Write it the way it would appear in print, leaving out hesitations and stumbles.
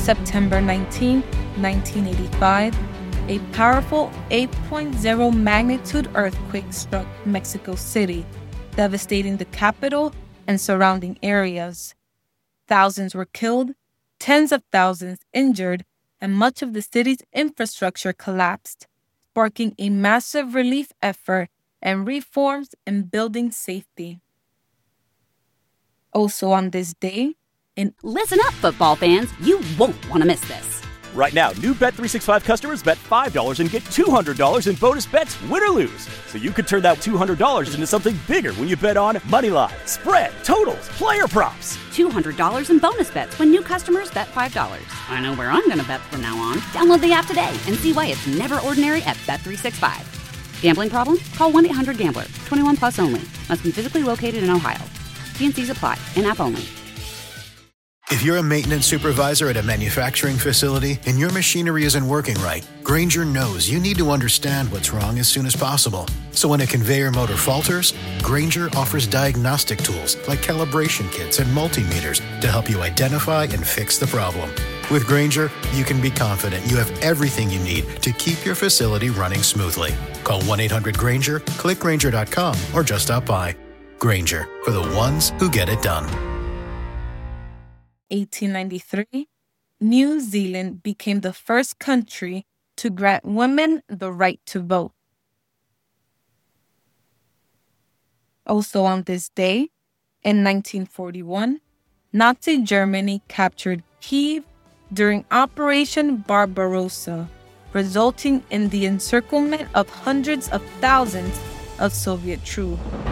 September 19, 1985, a powerful 8.0 magnitude earthquake struck Mexico City, devastating the capital and surrounding areas. Thousands were killed, tens of thousands injured, and much of the city's infrastructure collapsed, sparking a massive relief effort and reforms in building safety. Also on this day, Listen up, football fans. You won't want to miss this. Right now, new Bet365 customers bet $5 and get $200 in bonus bets, win or lose. So you could turn that $200 into something bigger when you bet on moneyline, spread, totals, player props. $200 in bonus bets when new customers bet $5. I know where I'm going to bet from now on. Download the app today and see why it's never ordinary at Bet365. Gambling problem? Call 1-800-GAMBLER. 21 plus only. Must be physically located in Ohio. T&Cs apply. In-app only. If you're a maintenance supervisor at a manufacturing facility and your machinery isn't working right, Grainger knows you need to understand what's wrong as soon as possible. So when a conveyor motor falters, Grainger offers diagnostic tools like calibration kits and multimeters to help you identify and fix the problem. With Grainger, you can be confident you have everything you need to keep your facility running smoothly. Call 1-800-GRAINGER, click Grainger.com, or just stop by. Grainger, for the ones who get it done. 1893, New Zealand became the first country to grant women the right to vote. Also on this day, in 1941, Nazi Germany captured Kyiv during Operation Barbarossa, resulting in the encirclement of hundreds of thousands of Soviet troops.